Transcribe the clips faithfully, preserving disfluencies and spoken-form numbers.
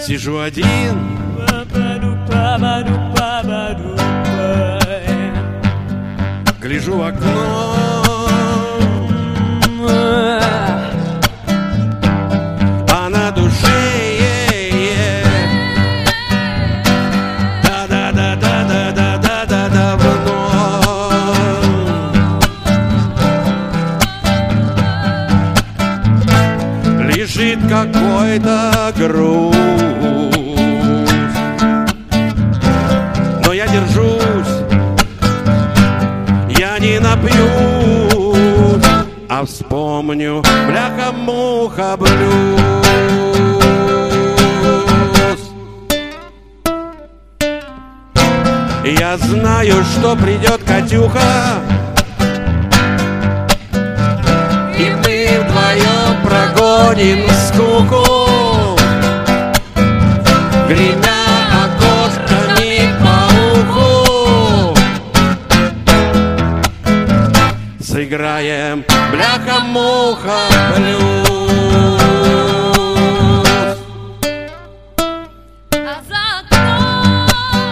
Сижу один, гляжу в окно, а на душе да-да-да-да-да-да-да-да давно. Лежит какой-то груз, но я держусь, я не напьюсь, а вспомню бляха-муха блюз. Я знаю, что придет Катюха, и мы вдвоем прогоним скуку, гремя окошками по уху. Сыграем бляха-муха блюз. А за окном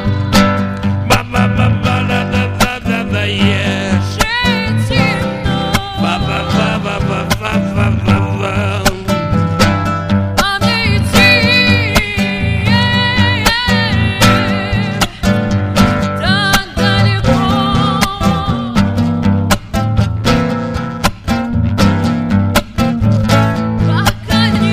ба-ба-ба-ба-да-да-да-да-да, yeah. темно, Ба-ба-ба-ба-ба-ба-ба-ба. а мне идти так далеко. Пока не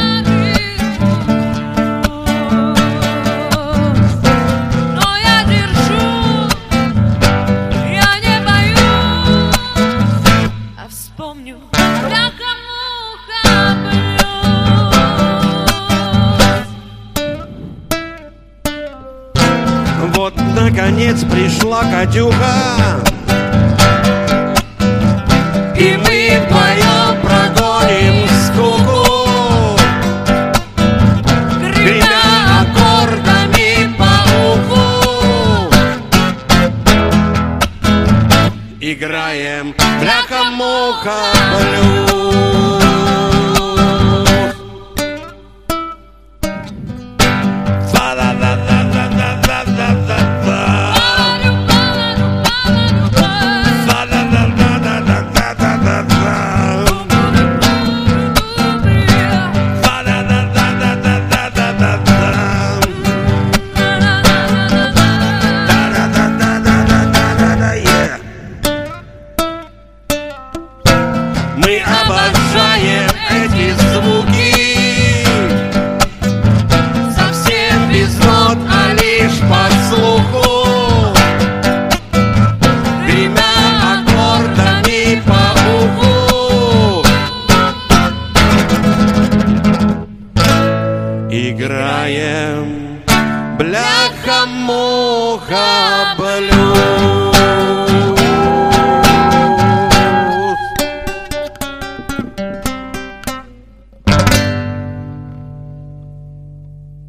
доберусь, но я держусь, я не боюсь, а вспомню бляха-муха блюз. Вот, наконец, пришла Катюха, и мы вдвоем прогоним скуку, гремя аккордами по уху. Играем бляха-муха блюз.